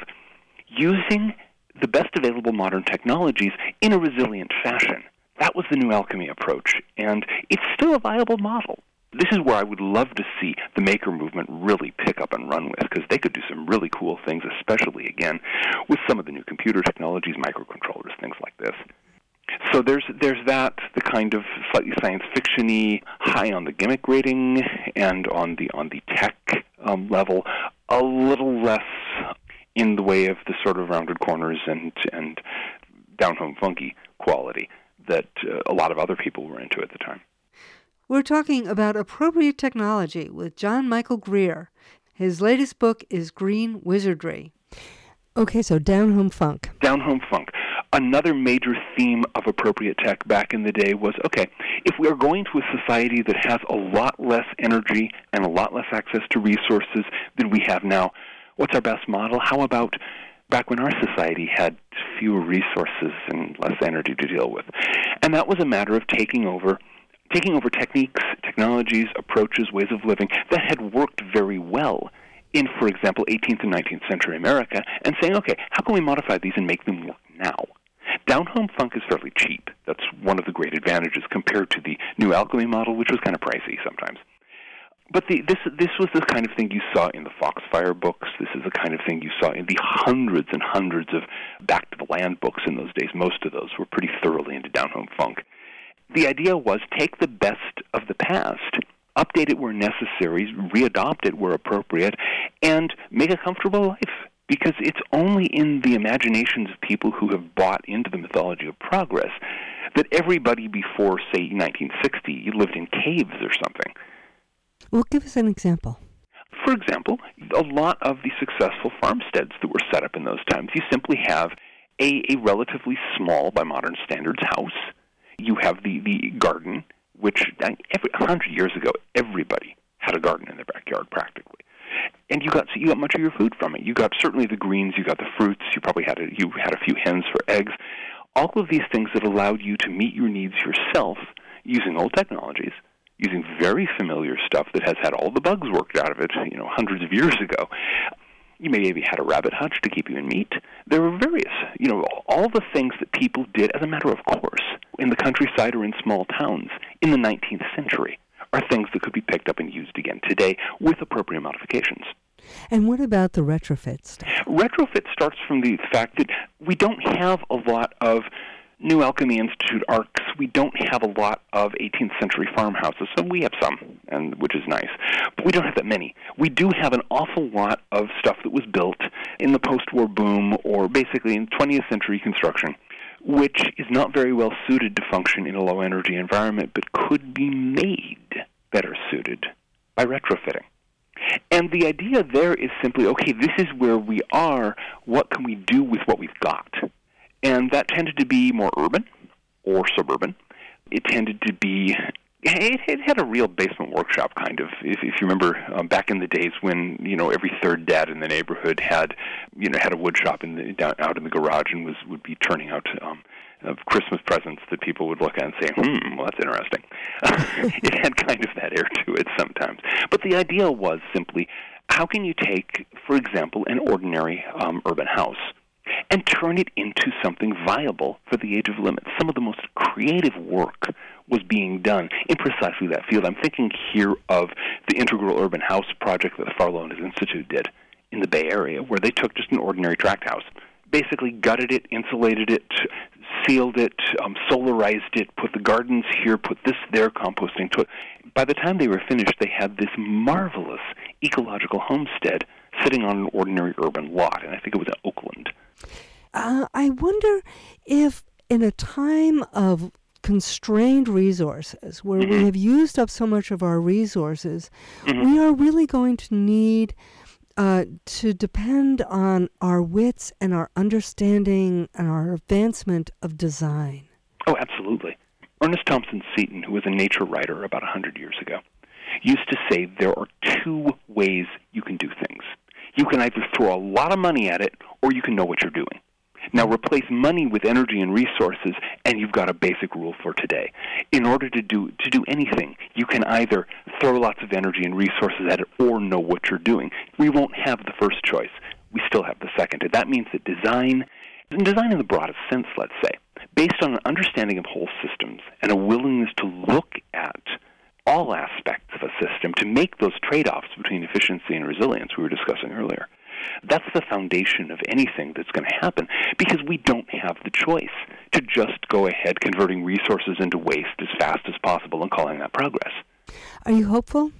using the best available modern technologies in a resilient fashion, that was the New Alchemy approach, and it's still a viable model. This is where I would love to see the maker movement really pick up and run with, because they could do some really cool things, especially, again, with some of the new computer technologies, microcontrollers, things like this. So there's that, the kind of slightly science fiction-y, high on the gimmick rating, and on the tech level, a little less in the way of the sort of rounded corners and down-home funky quality that a lot of other people were into at the time. We're talking about appropriate technology with John Michael Greer. His latest book is Green Wizardry. Okay, so down-home funk. Down-home funk. Another major theme of appropriate tech back in the day was, okay, if we are going to a society that has a lot less energy and a lot less access to resources than we have now, what's our best model? How about back when our society had fewer resources and less energy to deal with? And that was a matter of taking over techniques, technologies, approaches, ways of living that had worked very well in, for example, 18th and 19th century America, and saying, okay, how can we modify these and make them work now? Down-home funk is fairly cheap. That's one of the great advantages compared to the New Alchemy model, which was kind of pricey sometimes. But this was the kind of thing you saw in the Foxfire books. This is the kind of thing you saw in the hundreds and hundreds of Back to the Land books in those days. Most of those were pretty thoroughly into down-home funk. The idea was take the best of the past, update it where necessary, readopt it where appropriate, and make a comfortable life. Because it's only in the imaginations of people who have bought into the mythology of progress that everybody before, say, 1960 lived in caves or something. Well, give us an example. For example, a lot of the successful farmsteads that were set up in those times, you simply have a relatively small, by modern standards, house. You have the garden, which 100 years ago, everybody had a garden in their backyard practically. And you got much of your food from it. You got certainly the greens, you got the fruits, you probably had a few hens for eggs. All of these things that allowed you to meet your needs yourself using old technologies, using very familiar stuff that has had all the bugs worked out of it, hundreds of years ago. You maybe had a rabbit hutch to keep you in meat. There were various, all the things that people did as a matter of course in the countryside or in small towns in the 19th century are things that could be picked up and used again today with appropriate modifications. And what about the retrofit stuff? Retrofit starts from the fact that we don't have a lot of New Alchemy Institute arcs. We don't have a lot of 18th century farmhouses, so we have some, which is nice. But we don't have that many. We do have an awful lot of stuff that was built in the post-war boom or basically in 20th century construction, which is not very well suited to function in a low-energy environment, but could be made better suited by retrofitting. And the idea there is simply, okay, this is where we are. What can we do with what we've got? And that tended to be more urban or suburban. It tended to be, it had a real basement workshop kind of. If you remember back in the days when, every third dad in the neighborhood had a wood shop out in the garage and would be turning out of Christmas presents that people would look at and say, well, that's interesting. It had kind of that air to it sometimes. But the idea was simply, how can you take, for example, an ordinary urban house and turn it into something viable for the age of limits? Some of the most creative work was being done in precisely that field. I'm thinking here of the Integral Urban House project that the Farlow Institute did in the Bay Area, where they took just an ordinary tract house, basically gutted it, insulated it, sealed it, solarized it, put the gardens here, put this there, composting to it, by the time they were finished, they had this marvelous ecological homestead sitting on an ordinary urban lot, and I think it was in Oakland. I wonder if in a time of constrained resources, where we have used up so much of our resources, we are really going to need to depend on our wits and our understanding and our advancement of design. Oh, absolutely. Ernest Thompson Seton, who was a nature writer about 100 years ago, used to say there are two ways you can do things. You can either throw a lot of money at it, or you can know what you're doing. Now, replace money with energy and resources, and you've got a basic rule for today. In order to do anything, you can either throw lots of energy and resources at it or know what you're doing. We won't have the first choice. We still have the second. And that means that design in the broadest sense, let's say, based on an understanding of whole systems and a willingness to look at all aspects of a system to make those trade-offs between efficiency and resilience we were discussing earlier. That's the foundation of anything that's going to happen, because we don't have the choice to just go ahead converting resources into waste as fast as possible and calling that progress. Are you hopeful?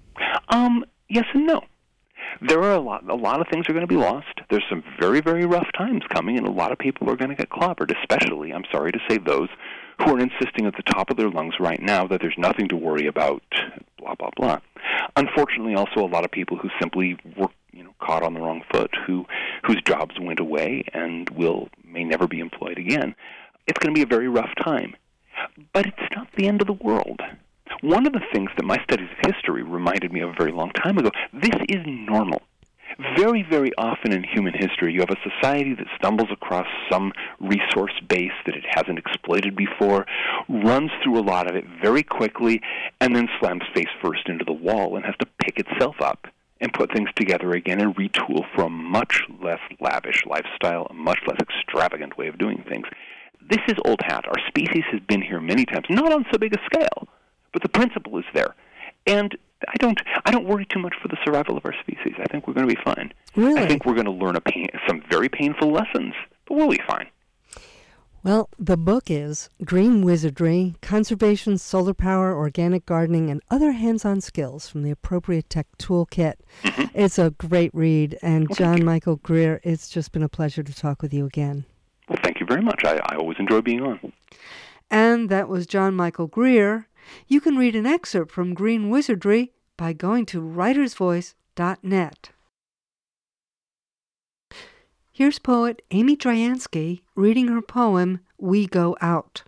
Yes and no. There are a lot of things are going to be lost. There's some very, very rough times coming, and a lot of people are going to get clobbered, especially, I'm sorry to say, those who are insisting at the top of their lungs right now that there's nothing to worry about, blah, blah, blah. Unfortunately, also a lot of people who simply were caught on the wrong foot, whose jobs went away and may never be employed again. It's going to be a very rough time. But it's not the end of the world. One of the things that my studies of history reminded me of a very long time ago, this is normal. Very, very often in human history, you have a society that stumbles across some resource base that it hasn't exploited before, runs through a lot of it very quickly, and then slams face first into the wall and has to pick itself up and put things together again and retool for a much less lavish lifestyle, a much less extravagant way of doing things. This is old hat. Our species has been here many times, not on so big a scale, but the principle is there. And I don't worry too much for the survival of our species. I think we're going to be fine. Really? I think we're going to learn some very painful lessons, but we'll be fine. Well, the book is Green Wizardry, Conservation, Solar Power, Organic Gardening, and Other Hands-On Skills from the Appropriate Tech Toolkit. It's a great read. And John Michael Greer, it's just been a pleasure to talk with you again. Well, thank you very much. I always enjoy being on. And that was John Michael Greer. You can read an excerpt from Green Wizardry by going to writersvoice.net. Here's poet Amy Dryansky reading her poem, We Go Out.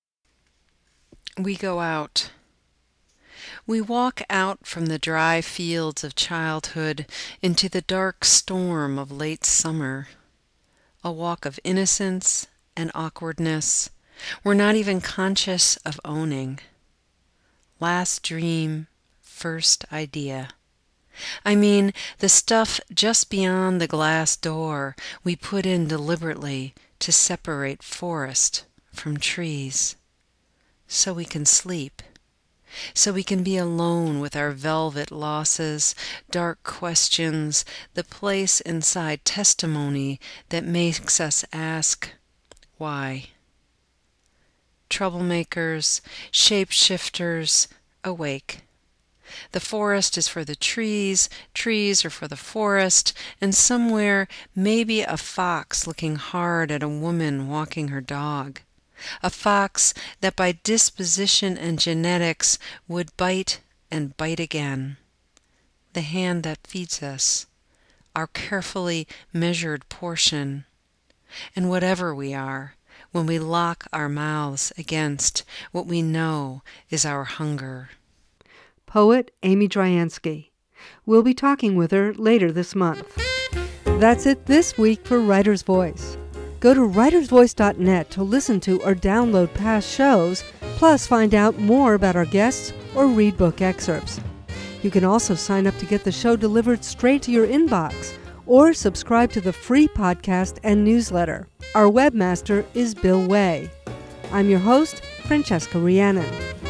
We go out. We walk out from the dry fields of childhood into the dark storm of late summer. A walk of innocence and awkwardness we're not even conscious of owning. Last dream, first idea. I mean, the stuff just beyond the glass door we put in deliberately to separate forest from trees. So we can sleep. So we can be alone with our velvet losses, dark questions, the place inside testimony that makes us ask, why? Troublemakers, shapeshifters, awake. The forest is for the trees, trees are for the forest, and somewhere maybe a fox looking hard at a woman walking her dog. A fox that by disposition and genetics would bite and bite again. The hand that feeds us, our carefully measured portion. And whatever we are, when we lock our mouths against what we know is our hunger. Poet Amy Dryansky. We'll be talking with her later this month. That's it this week for Writer's Voice. Go to writersvoice.net to listen to or download past shows, plus find out more about our guests or read book excerpts. You can also sign up to get the show delivered straight to your inbox or subscribe to the free podcast and newsletter. Our webmaster is Bill Way. I'm your host, Francesca Rhiannon.